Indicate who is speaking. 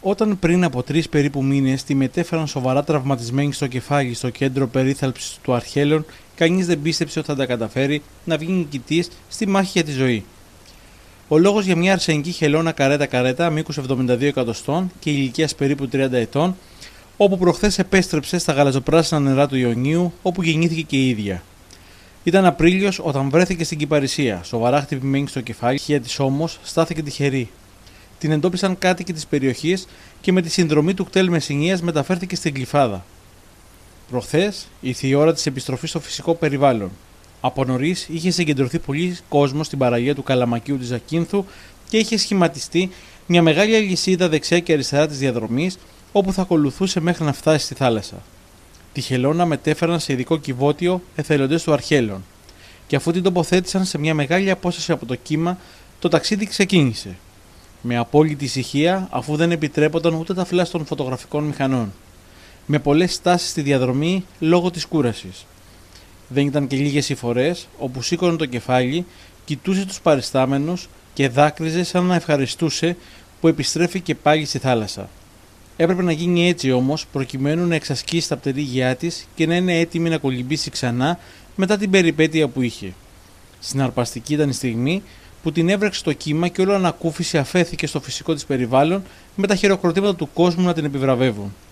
Speaker 1: Όταν πριν από 3 περίπου μήνες τη μετέφεραν σοβαρά τραυματισμένη στο κεφάλι στο κέντρο περίθαλψης του Αρχέλων, κανείς δεν πίστεψε ότι θα τα καταφέρει να βγει νικητής στη μάχη για τη ζωή. Ο λόγος για μια αρσενική χελώνα καρέτα-καρέτα μήκους 72 εκατοστών και ηλικίας περίπου 30 ετών, όπου προχθές επέστρεψε στα γαλαζοπράσινα νερά του Ιωνίου, όπου γεννήθηκε και η ίδια. Ήταν Απρίλιος όταν βρέθηκε στην Κυπαρισία, σοβαρά χτυπημένη στο κεφάλι, η της όμως στάθηκε τυχερή. Την εντόπισαν κάτοικοι της περιοχής και με τη συνδρομή του κτέλ Μεσσηνίας μεταφέρθηκε στην Γλυφάδα. Προχθές ήρθε η ώρα της επιστροφής στο φυσικό περιβάλλον. Από νωρίς είχε συγκεντρωθεί πολλοί κόσμος στην παραλία του Καλαμακίου της Ζακίνθου και είχε σχηματιστεί μια μεγάλη αλυσίδα δεξιά και αριστερά της διαδρομής, όπου θα ακολουθούσε μέχρι να φτάσει στη θάλασσα. Τη χελώνα μετέφεραν σε ειδικό κυβότιο εθελοντές του Αρχέλων, και αφού την τοποθέτησαν σε μια μεγάλη απόσταση από το κύμα, το ταξίδι ξεκίνησε. Με απόλυτη ησυχία, αφού δεν επιτρέπονταν ούτε τα φλάς των φωτογραφικών μηχανών. Με πολλές στάσεις στη διαδρομή λόγω της κούρασης. Δεν ήταν και λίγες οι φορές όπου σήκωνε το κεφάλι, κοιτούσε τους παριστάμενους και δάκρυζε σαν να ευχαριστούσε που επιστρέφει πάλι στη θάλασσα. Έπρεπε να γίνει έτσι όμως, προκειμένου να εξασκήσει τα πτερή γειά της και να είναι έτοιμη να κολυμπήσει ξανά μετά την περιπέτεια που είχε. Συναρπαστική ήταν η στιγμή που την έβρεξε το κύμα και όλο ανακούφιση αφέθηκε στο φυσικό της περιβάλλον, με τα χειροκροτήματα του κόσμου να την επιβραβεύουν.